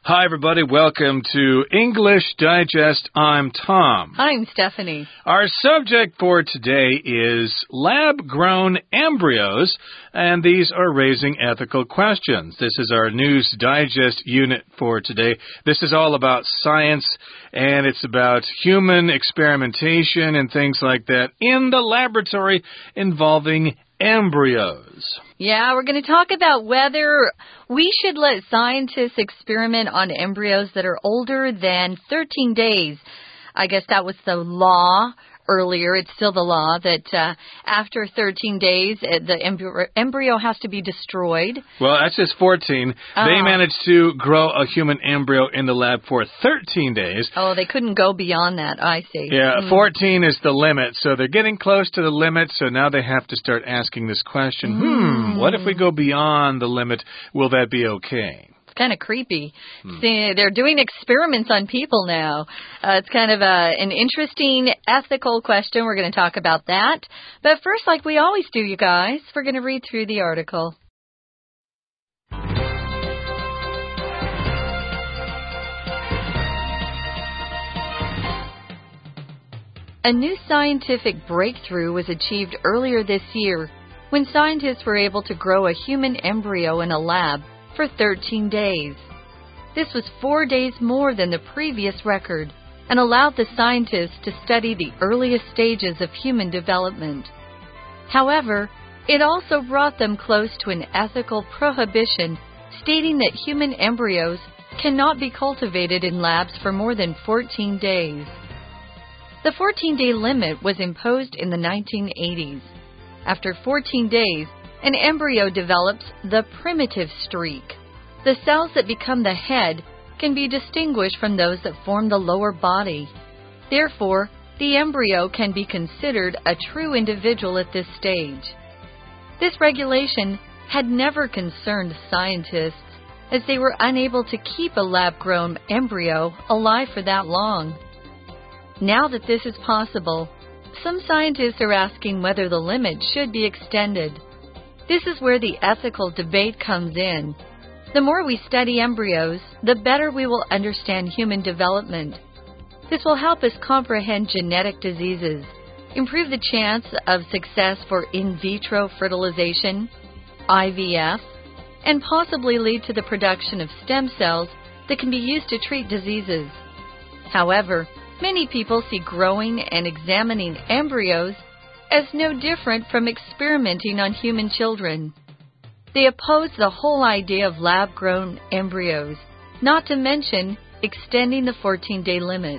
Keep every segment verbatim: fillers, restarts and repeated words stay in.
Hi, everybody. Welcome to English Digest. I'm Tom. I'm Stephanie. Our subject for today is lab-grown embryos, and these are raising ethical questions. This is our News Digest unit for today. This is all about science, and it's about human experimentation and things like that in the laboratory involving embryos. Yeah, we're going to talk about whether we should let scientists experiment on embryos that are older than thirteen days. I guess that was the law earlier. It's still the law that uh, after thirteen days, the embryo, embryo has to be destroyed. Well, that's just fourteen. Uh, they managed to grow a human embryo in the lab for thirteen days. Oh, they couldn't go beyond that, I see. Yeah, mm. fourteen is the limit, so they're getting close to the limit, so now they have to start asking this question, mm. hmm, what if we go beyond the limit? Will that be okay? Kind of creepy. Hmm. See, they're doing experiments on people now. Uh, it's kind of a, an interesting ethical question. We're going to talk about that. But first, like we always do, you guys, we're going to read through the article. A new scientific breakthrough was achieved earlier this year when scientists were able to grow a human embryo in a lab for thirteen days. This was four days more than the previous record and allowed the scientists to study the earliest stages of human development. However, it also brought them close to an ethical prohibition stating that human embryos cannot be cultivated in labs for more than fourteen days. The fourteen-day limit was imposed in the nineteen eighties. After fourteen days, an embryo develops the primitive streak. The cells that become the head can be distinguished from those that form the lower body. Therefore, the embryo can be considered a true individual at this stage. This regulation had never concerned scientists, as they were unable to keep a lab-grown embryo alive for that long. Now that this is possible, some scientists are asking whether the limit should be extended. This is where the ethical debate comes in. The more we study embryos, the better we will understand human development. This will help us comprehend genetic diseases, improve the chance of success for in vitro fertilization, I V F, and possibly lead to the production of stem cells that can be used to treat diseases. However, many people see growing and examining embryos as no different from experimenting on human children. They oppose the whole idea of lab-grown embryos, not to mention extending the fourteen-day limit.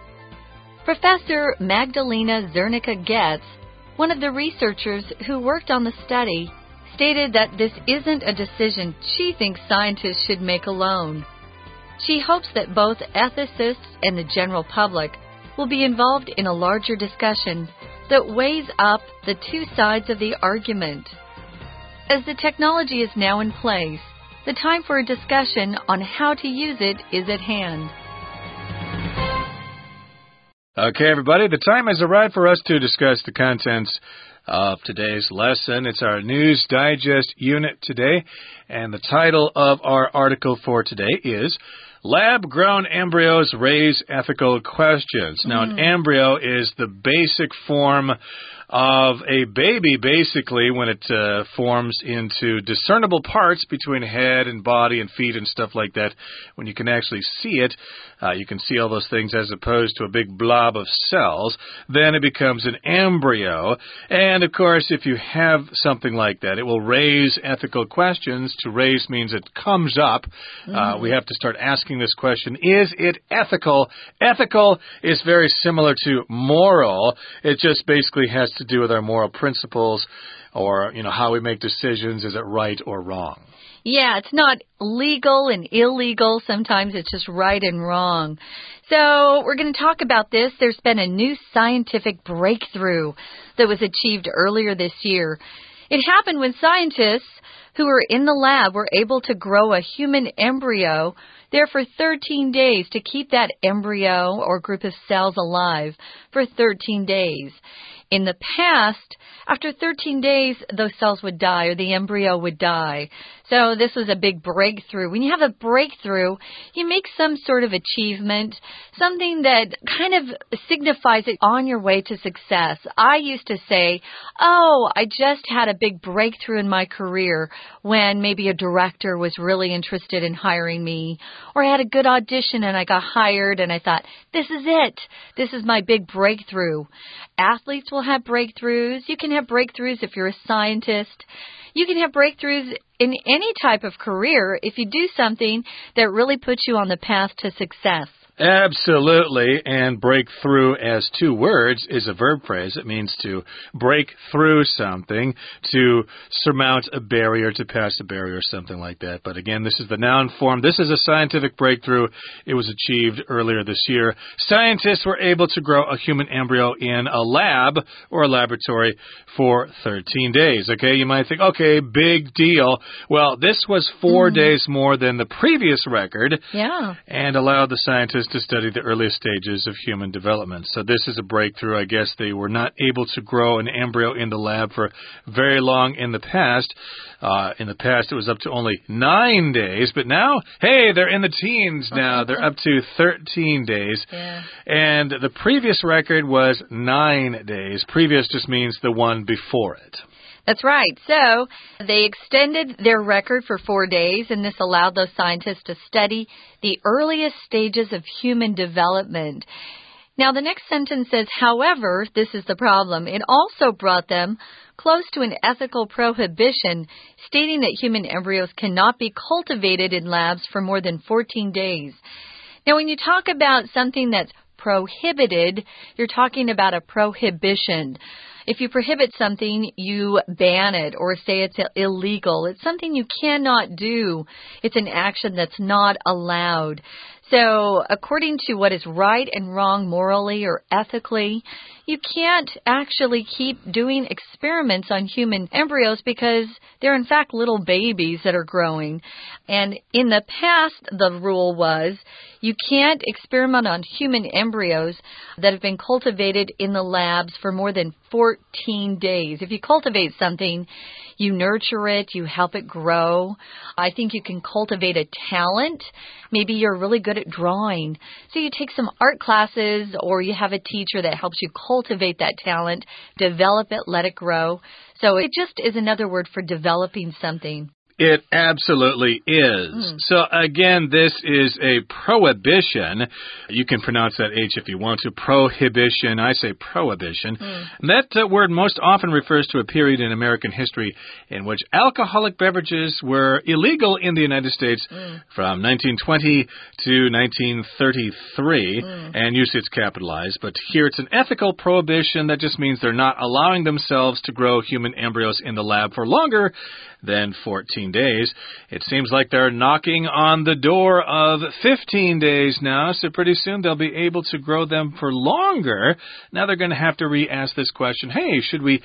Professor Magdalena Zernicka-Getz, one of the researchers who worked on the study, stated that this isn't a decision she thinks scientists should make alone. She hopes that both ethicists and the general public will be involved in a larger discussion that weighs up the two sides of the argument. As the technology is now in place, the time for a discussion on how to use it is at hand. Okay, everybody, the time has arrived for us to discuss the contents of today's lesson. It's our News Digest unit today, and the title of our article for today is Lab-Grown Embryos Raise Ethical Questions. Now, mm. an embryo is the basic form of a baby, basically, when it uh, forms into discernible parts between head and body and feet and stuff like that. When you can actually see it, uh, you can see all those things as opposed to a big blob of cells. Then it becomes an embryo. And, of course, if you have something like that, it will raise ethical questions. To raise means it comes up. Mm. Uh, we have to start asking this question, is it ethical? Ethical is very similar to moral. It just basically has to do with our moral principles or, you know, how we make decisions. Is it right or wrong? Yeah, it's not legal and illegal. Sometimes it's just right and wrong. So we're going to talk about this. There's been a new scientific breakthrough that was achieved earlier this year. It happened when scientists who were in the lab were able to grow a human embryo there for thirteen days to keep that embryo or group of cells alive for thirteen days. In the past, after thirteen days, those cells would die or the embryo would die. So this was a big breakthrough. When you have a breakthrough, you make some sort of achievement, something that kind of signifies it on your way to success. I used to say, oh, I just had a big breakthrough in my career when maybe a director was really interested in hiring me, or I had a good audition and I got hired and I thought, this is it. This is my big breakthrough. Athletes will have breakthroughs. You can have breakthroughs if you're a scientist. You can have breakthroughs in any type of career if you do something that really puts you on the path to success. Absolutely. And breakthrough as two words is a verb phrase. It means to break through something, to surmount a barrier, to pass a barrier, or something like that. But again, this is the noun form. This is a scientific breakthrough. It was achieved earlier this year. Scientists were able to grow a human embryo in a lab or a laboratory for thirteen days. Okay, you might think, okay, big deal. Well, this was four mm. days more than the previous record. Yeah. And allowed the scientists to study the earliest stages of human development. So this is a breakthrough. I guess they were not able to grow an embryo in the lab for very long in the past. Uh, in the past, it was up to only nine days. But now, hey, they're in the teens now. They're up to thirteen days. Yeah. And the previous record was nine days. Previous just means the one before it. That's right. So they extended their record for four days, and this allowed those scientists to study the earliest stages of human development. Now, the next sentence says, however, this is the problem. It also brought them close to an ethical prohibition, stating that human embryos cannot be cultivated in labs for more than fourteen days. Now, when you talk about something that's prohibited, you're talking about a prohibition. If you prohibit something, you ban it or say it's illegal. It's something you cannot do. It's an action that's not allowed. So according to what is right and wrong morally or ethically, you can't actually keep doing experiments on human embryos because they're in fact little babies that are growing. And in the past, the rule was you can't experiment on human embryos that have been cultivated in the labs for more than fourteen days. If you cultivate something, you nurture it, you help it grow. I think you can cultivate a talent. Maybe you're really good at drawing. So you take some art classes or you have a teacher that helps you cultivate that talent, develop it, let it grow. So it just is another word for developing something. It absolutely is. Mm. So again, this is a prohibition. You can pronounce that H if you want to. Prohibition. I say prohibition. Mm. That uh, word most often refers to a period in American history in which alcoholic beverages were illegal in the United States mm. from nineteen twenty to nineteen thirty-three. Mm. And usually it's capitalized. But here it's an ethical prohibition. That just means they're not allowing themselves to grow human embryos in the lab for longer than fourteen days. It seems like they're knocking on the door of fifteen days now, so pretty soon they'll be able to grow them for longer. Now they're going to have to re-ask this question, hey, should we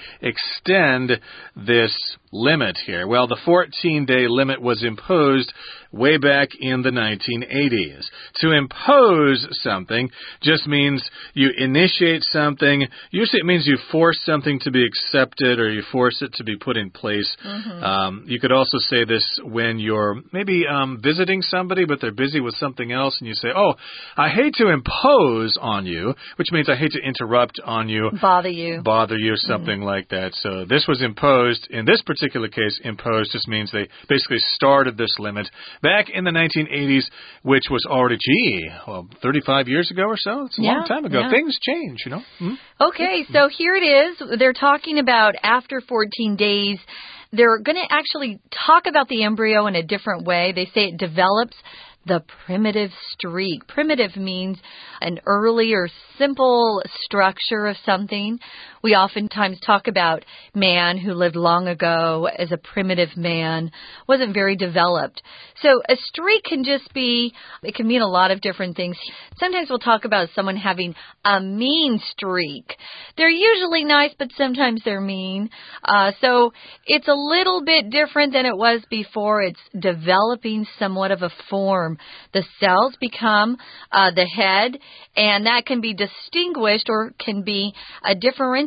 extend this limit here? Well, the fourteen-day limit was imposed way back in the nineteen eighties. To impose something just means you initiate something. Usually it means you force something to be accepted or you force it to be put in place. Mm-hmm. Um, you could also say this when you're maybe um, visiting somebody, but they're busy with something else, and you say, oh, I hate to impose on you, which means I hate to interrupt on you. Bother you. Bother you, something mm-hmm. like that. So this was imposed. In this particular case, imposed just means they basically started this limit back in the nineteen eighties, which was already, gee, well, thirty-five years ago or so. It's a yeah, long time ago. Yeah. Things change, you know. Mm-hmm. Okay, so here it is. They're talking about after fourteen days, they're going to actually talk about the embryo in a different way. They say it develops the primitive streak. Primitive means an early or simple structure of something. We oftentimes talk about man who lived long ago as a primitive man, wasn't very developed. So a streak can just be, it can mean a lot of different things. Sometimes we'll talk about someone having a mean streak. They're usually nice, but sometimes they're mean. Uh, so it's a little bit different than it was before. It's developing somewhat of a form. The cells become uh, the head, and that can be distinguished or can be uh, differentiated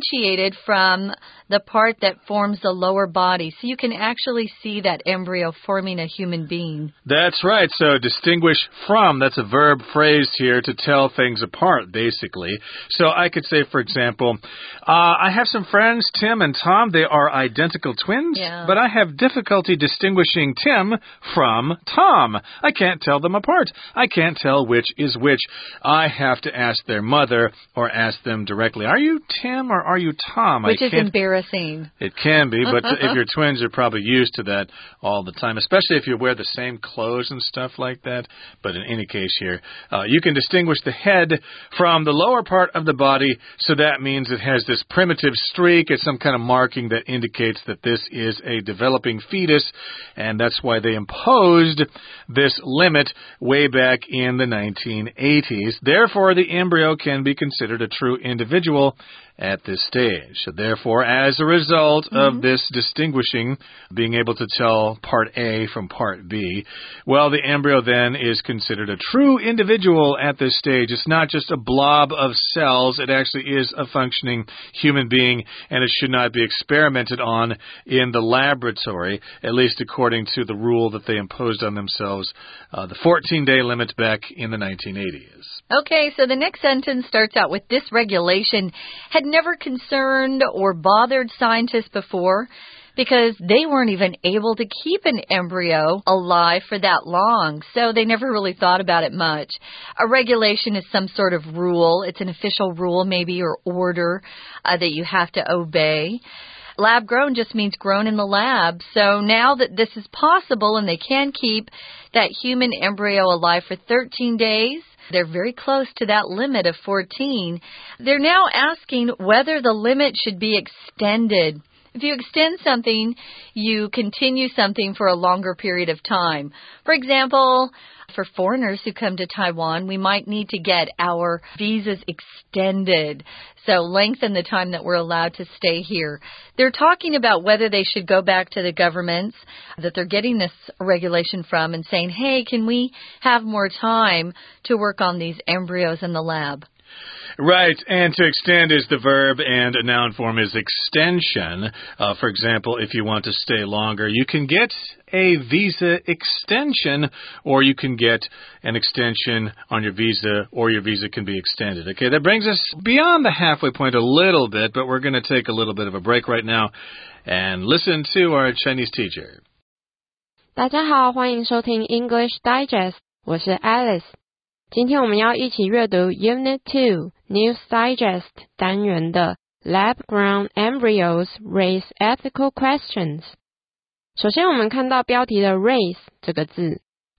differentiated from the part that forms the lower body, so you can actually see that embryo forming a human being. That's right. So distinguish from, that's a verb phrase here to tell things apart, basically. So I could say, for example, uh, I have some friends, Tim and Tom. They are identical twins, yeah. but I have difficulty distinguishing Tim from Tom. I can't tell them apart. I can't tell which is which. I have to ask their mother or ask them directly, are you Tim or are you Tom? Which I is embarrassing. It can be, but if you're twins, you're probably used to that all the time, especially if you wear the same clothes and stuff like that. But in any case here, uh, you can distinguish the head from the lower part of the body, so that means it has this primitive streak. It's some kind of marking that indicates that this is a developing fetus, and that's why they imposed this limit way back in the nineteen eighties. Therefore, the embryo can be considered a true individual at this stage. So therefore, as a result mm-hmm. of this distinguishing, being able to tell part A from part B, well, the embryo then is considered a true individual at this stage. It's not just a blob of cells. It actually is a functioning human being, and it should not be experimented on in the laboratory, at least according to the rule that they imposed on themselves, uh, the fourteen-day limit back in the nineteen eighties. Okay, so the next sentence starts out with, this regulation had never concerned or bothered scientists before because they weren't even able to keep an embryo alive for that long, so they never really thought about it much. A regulation is some sort of rule. It's an official rule, maybe, or order uh, that you have to obey. Lab grown just means grown in the lab. So now that this is possible and they can keep that human embryo alive for thirteen days, they're very close to that limit of fourteen. They're now asking whether the limit should be extended. If you extend something, you continue something for a longer period of time. For example, for foreigners who come to Taiwan, we might need to get our visas extended. So lengthen the time that we're allowed to stay here. They're talking about whether they should go back to the governments that they're getting this regulation from and saying, hey, can we have more time to work on these embryos in the lab? Right, and to extend is the verb, and a noun form is extension. Uh, for example, if you want to stay longer, you can get a visa extension, or you can get an extension on your visa, or your visa can be extended. Okay, that brings us beyond the halfway point a little bit, but we're going to take a little bit of a break right now and listen to our Chinese teacher. 大家好，欢迎收听 English Digest， 我是 Alice。今天我们要一起阅读 Unit two News Digest 单元的 Lab-grown embryos raise ethical questions。首先我们看到标题的 raise 这个字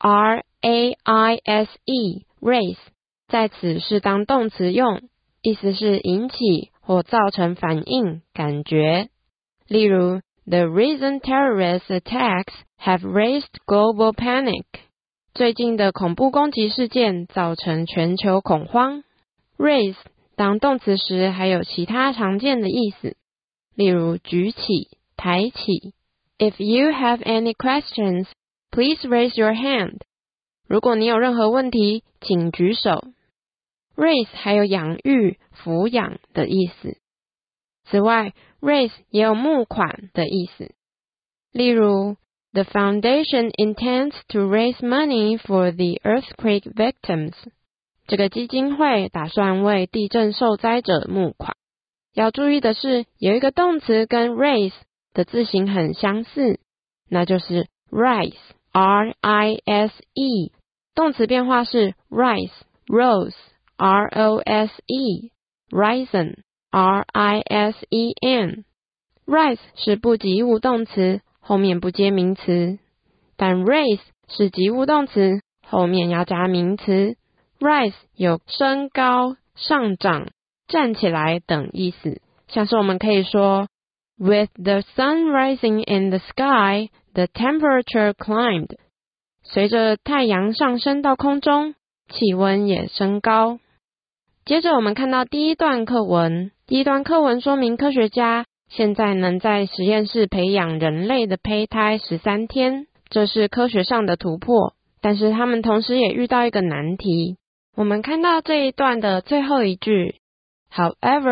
R A I S E raise 在此是当动词用，意思是引起或造成反应、感觉。例如 The recent terrorist attacks have raised global panic。最近的恐怖攻击事件造成全球恐慌。Raise 当动词时还有其他常见的意思，例如举起、抬起。If you have any questions, please raise your hand. 如果你有任何问题，请举手。Raise 还有养育、抚养的意思。此外 raise 也有募款的意思。例如The foundation intends to raise money for the earthquake victims. 这个基金会打算为地震受灾者募款。要注意的是，有一个动词跟 raise 的字形很相似，那就是 rise, R I S E。动词变化是 rise, rose, R O S E, risen, R I S E N。rise 是不及物动词，后面不接名词，但 raise 是及物动词，后面要加名词。rise 有升高、上涨、站起来等意思，像是我们可以说 With the sun rising in the sky, the temperature climbed. 随着太阳上升到空中，气温也升高。接着我们看到第一段课文，第一段课文说明科学家现在能在实验室培养人类的胚胎十三天，这是科学上的突破，但是他们同时也遇到一个难题。我们看到这一段的最后一句 However,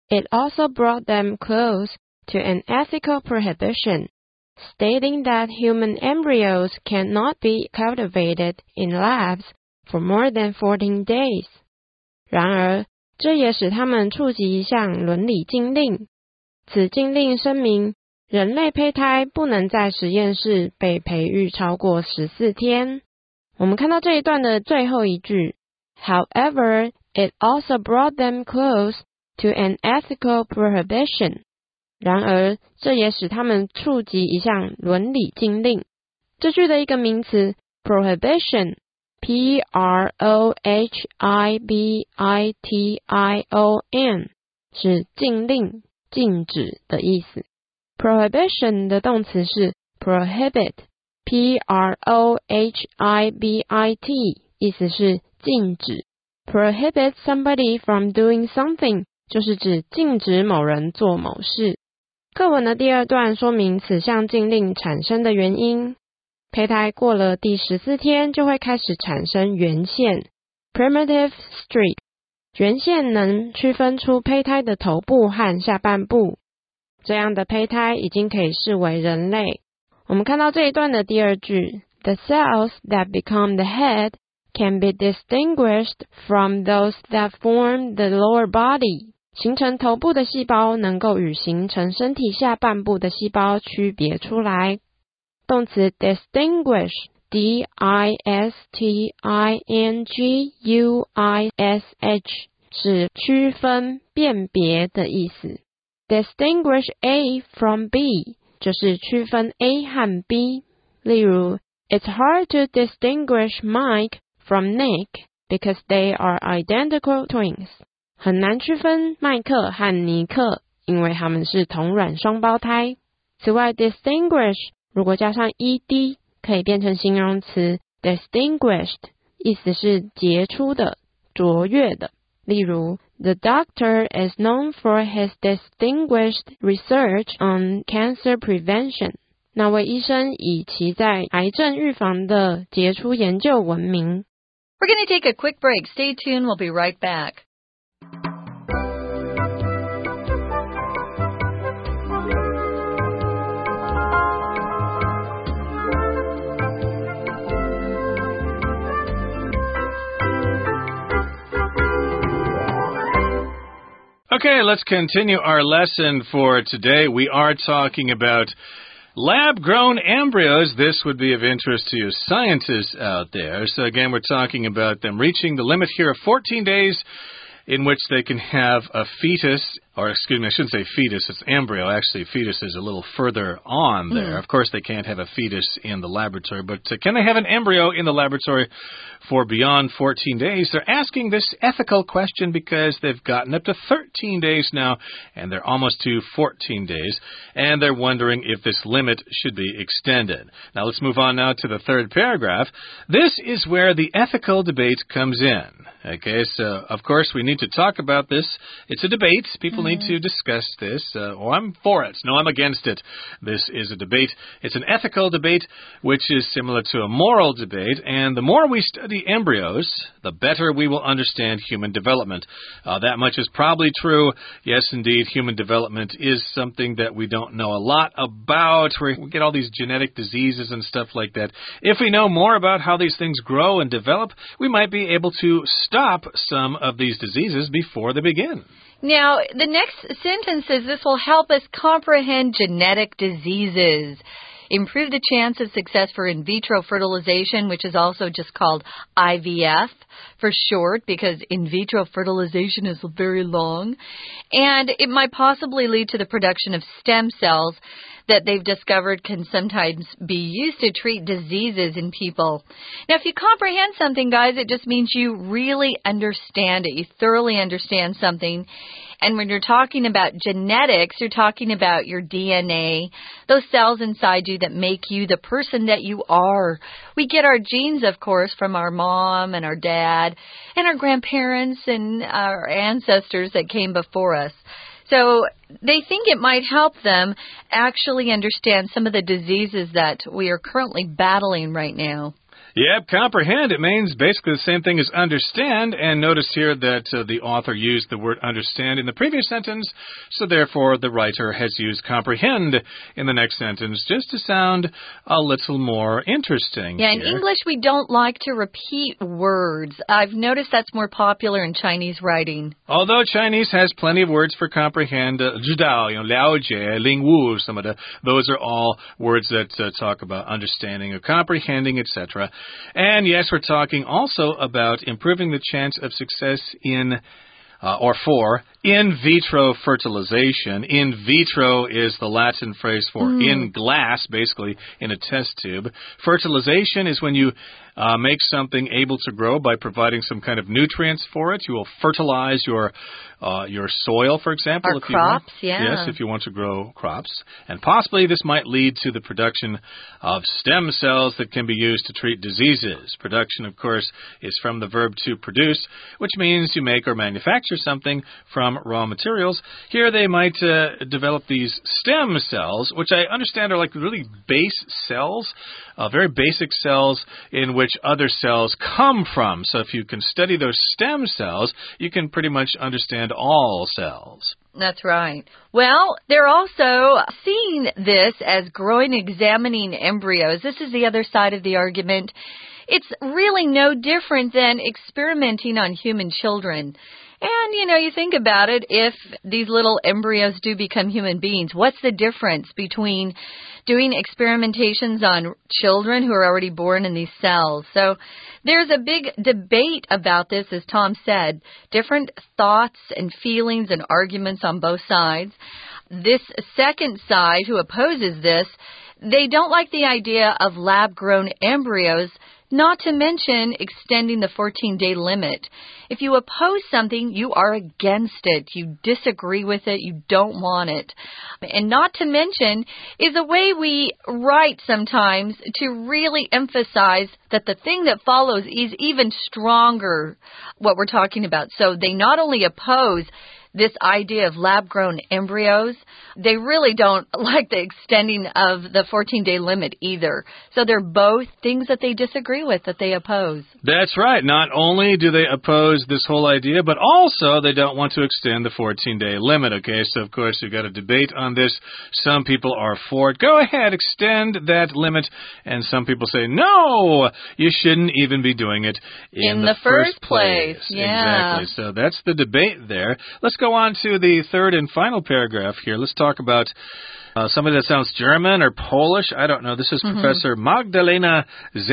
it also brought them close to an ethical prohibition, stating that human embryos cannot be cultivated in labs for more than fourteen days. 然而，这也使他们触及一项伦理禁令。此禁令声明，人类胚胎不能在实验室被培育超过十四天。我们看到这一段的最后一句 ，However, it also brought them close to an ethical prohibition. 然而，这也使他们触及一项伦理禁令。这句的一个名词 prohibition, P R O H I B I T I O N, 是禁令、禁止的意思。Prohibition 的动词是 prohibit, P R O H I B I T, 意思是禁止。Prohibit somebody from doing something, 就是指禁止某人做某事。课文的第二段说明此项禁令产生的原因。胚胎过了第十四天就会开始产生圆线 primitive streak， 圆线能区分出胚胎的头部和下半部。这样的胚胎已经可以视为人类。我们看到这一段的第二句 The cells that become the head can be distinguished from those that form the lower body. 形成头部的细胞能够与形成身体下半部的细胞区别出来。动词 distinguish, D I S T I N G U I S H 是区分、辨别的意思。Distinguish A from B 就是区分 A 和 B。例如 It's hard to distinguish Mike from Nick because they are identical twins. 很难区分麦克和尼克，因为他们是同卵双胞胎。此外 distinguish 如果加上 ed 可以变成形容词 distinguished， 意思是杰出的、卓越的。例如 The doctor is known for his distinguished research on cancer prevention. 那位医生以其在癌症预防的杰出研究闻名。 We're going to take a quick break. Stay tuned. We'll be right back. Okay, let's continue our lesson for today. We are talking about lab-grown embryos. This would be of interest to you scientists out there. So again, we're talking about them reaching the limit here of fourteen days in which they can have a fetus, or excuse me, I shouldn't say fetus, it's embryo. Actually, fetus is a little further on there. Mm. Of course, they can't have a fetus in the laboratory, but uh, can they have an embryo in the laboratory for beyond fourteen days? They're asking this ethical question because they've gotten up to thirteen days now, and they're almost to fourteen days, and they're wondering if this limit should be extended. Now, let's move on now to the third paragraph. This is where the ethical debate comes in. Okay, so, of course, we need to talk about this. It's a debate. People mm-hmm. need to discuss this. Uh, oh, I'm for it. No, I'm against it. This is a debate. It's an ethical debate, which is similar to a moral debate. And the more we study embryos, the better we will understand human development. Uh, that much is probably true. Yes, indeed, human development is something that we don't know a lot about. We get all these genetic diseases and stuff like that. If we know more about how these things grow and develop, we might be able to stop some of these diseases before they begin. Now, the next sentence says this will help us comprehend genetic diseases, improve the chance of success for in vitro fertilization, which is also just called I V F for short, because in vitro fertilization is very long, and it might possibly lead to the production of stem cells that they've discovered can sometimes be used to treat diseases in people. Now, if you comprehend something, guys, it just means you really understand it. You thoroughly understand something. And when you're talking about genetics, you're talking about your D N A, those cells inside you that make you the person that you are. We get our genes, of course, from our mom and our dad and our grandparents and our ancestors that came before us. So they think it might help them actually understand some of the diseases that we are currently battling right now. Yep, comprehend. It means basically the same thing as understand. And notice here that uh, the author used the word understand in the previous sentence, so therefore the writer has used comprehend in the next sentence just to sound a little more interesting. Yeah, here. in English we don't like to repeat words. I've noticed that's more popular in Chinese writing. Although Chinese has plenty of words for comprehend, uh, 知道, you know, 了解, 领悟, some of the, those are all words that uh, talk about understanding or comprehending, et cetera. And yes, we're talking also about improving the chance of success in uh, or for in vitro fertilization. In vitro is the Latin phrase for mm. in glass, basically in a test tube. Fertilization is when you uh, make something able to grow by providing some kind of nutrients for it. You will fertilize your uh, your soil, for example. Or if crops, you want. yeah. Yes, if you want to grow crops. And possibly this might lead to the production of stem cells that can be used to treat diseases. Production, of course, is from the verb to produce, which means you make or manufacture something from raw materials. Here they might uh, develop these stem cells, which I understand are like really base cells, uh, very basic cells in which other cells come from. So if you can study those stem cells, you can pretty much understand all cells. That's right. Well, they're also seeing this as growing, examining embryos. This is the other side of the argument. It's really no different than experimenting on human children. And, you know, you think about it, if these little embryos do become human beings, what's the difference between doing experimentations on children who are already born in these cells? So there's a big debate about this, as Tom said. Different thoughts and feelings and arguments on both sides. This second side, who opposes this, they don't like the idea of lab-grown embryos, not to mention extending the fourteen-day limit. If you oppose something, you are against it. You disagree with it. You don't want it. And not to mention is a way we write sometimes to really emphasize that the thing that follows is even stronger, what we're talking about. So they not only oppose this idea of lab-grown embryos, they really don't like the extending of the fourteen-day limit either. So they're both things that they disagree with, that they oppose. That's right. Not only do they oppose this whole idea, but also they don't want to extend the fourteen-day limit, okay? So, of course, you've got a debate on this. Some people are for it. Go ahead, extend that limit. And some people say, no, you shouldn't even be doing it in, in the, the first, first place. place. Yeah. Exactly. So that's the debate there. Let's go on to the third and final paragraph here. Let's talk about uh, somebody that sounds German or Polish. I don't know. This is mm-hmm. Professor Magdalena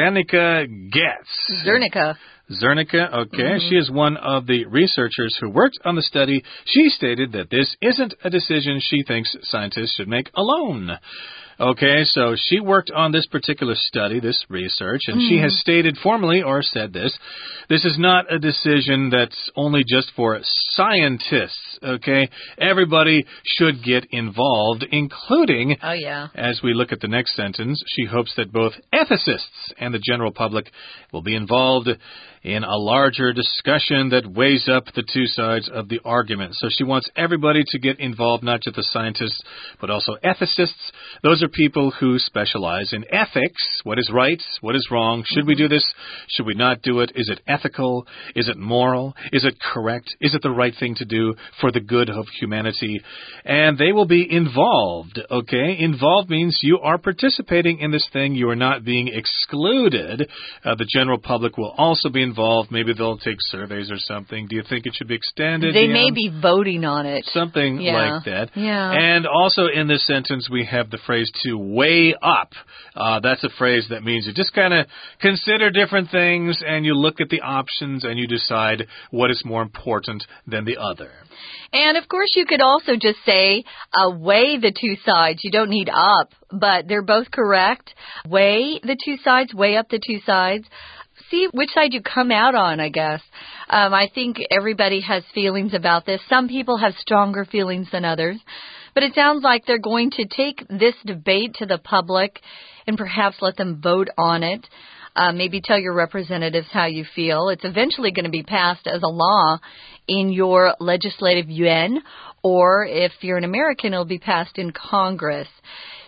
Zernicka-Getz. Zernicka. Zernicka, okay. Mm-hmm. She is one of the researchers who worked on the study. She stated that this isn't a decision she thinks scientists should make alone. Okay, so she worked on this particular study, this research, and mm. she has stated formally or said this. This is not a decision that's only just for scientists, okay? Everybody should get involved, including, oh, yeah. as we look at the next sentence, she hopes that both ethicists and the general public will be involved in a larger discussion that weighs up the two sides of the argument. So she wants everybody to get involved, not just the scientists, but also ethicists. Those are people who specialize in ethics. What is right? What is wrong? Should we do this? Should we not do it? Is it ethical? Is it moral? Is it correct? Is it the right thing to do for the good of humanity? And they will be involved, okay? Involved means you are participating in this thing. You are not being excluded. Uh, the general public will also be involved. Maybe they'll take surveys or something. Do you think it should be extended? They Deanne? may be voting on it. Something yeah. like that. Yeah. And also in this sentence, we have the phrase to weigh up. Uh, that's a phrase that means you just kind of consider different things and you look at the options and you decide what is more important than the other. And, of course, you could also just say, uh, weigh the two sides. You don't need up, but they're both correct. Weigh the two sides, weigh up the two sides. See which side you come out on, I guess. Um, I think everybody has feelings about this. Some people have stronger feelings than others. But it sounds like they're going to take this debate to the public and perhaps let them vote on it. Uh, maybe tell your representatives how you feel. It's eventually going to be passed as a law in your legislative yuan, or if you're an American, it'll be passed in Congress.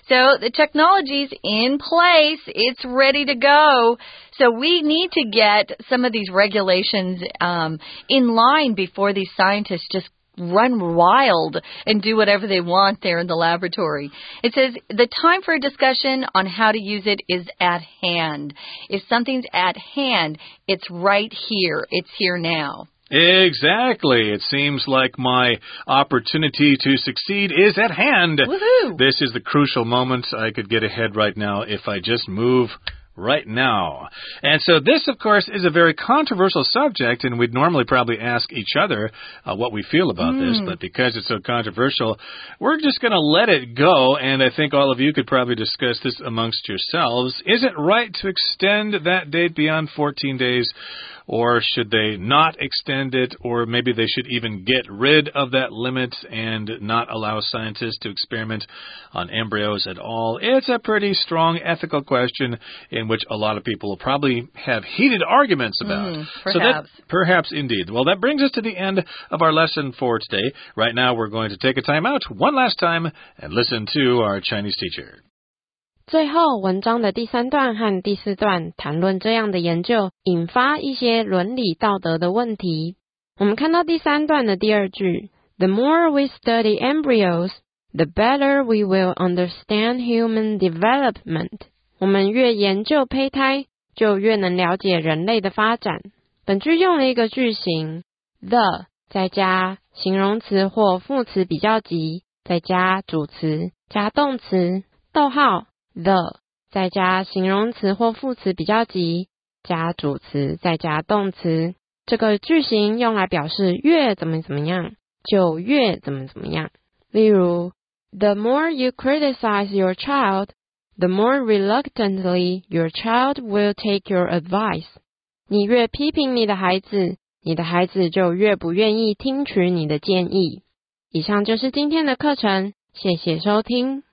So the technology's in place. It's ready to go. So we need to get some of these regulations um, in line before these scientists just run wild and do whatever they want there in the laboratory. It says the time for a discussion on how to use it is at hand. If something's at hand, it's right here. It's here now. Exactly. It seems like my opportunity to succeed is at hand. Woohoo! This is the crucial moment. I could get ahead right now if I just move right now. And so this, of course, is a very controversial subject, and we'd normally probably ask each other uh, what we feel about mm. this, but because it's so controversial, we're just going to let it go, and I think all of you could probably discuss this amongst yourselves. Is it right to extend that date beyond fourteen days? Or should they not extend it? Or maybe they should even get rid of that limit and not allow scientists to experiment on embryos at all? It's a pretty strong ethical question in which a lot of people will probably have heated arguments about. Mm, perhaps. So that, perhaps indeed. Well, that brings us to the end of our lesson for today. Right now, we're going to take a time out one last time and listen to our Chinese teacher. 最后，文章的第三段和第四段谈论这样的研究引发一些伦理道德的问题。我们看到第三段的第二句 The more we study embryos, the better we will understand human development. 我们越研究胚胎，就越能了解人类的发展。本句用了一个句型 the 再加形容词或副词比较级，再加主词加动词，逗号The 再加形容词或副词比较级，加主词再加动词。这个句型用来表示越怎么怎么样，就越怎么怎么样。例如 The more you criticize your child, the more reluctantly your child will take your advice. 你越批评你的孩子，你的孩子就越不愿意听取你的建议。以上就是今天的课程，谢谢收听。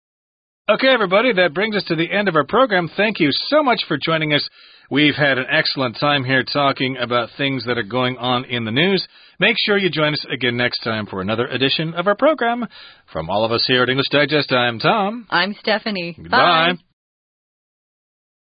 Okay, everybody, that brings us to the end of our program. Thank you so much for joining us. We've had an excellent time here talking about things that are going on in the news. Make sure you join us again next time for another edition of our program. From all of us here at English Digest, I'm Tom. I'm Stephanie. Goodbye. Bye.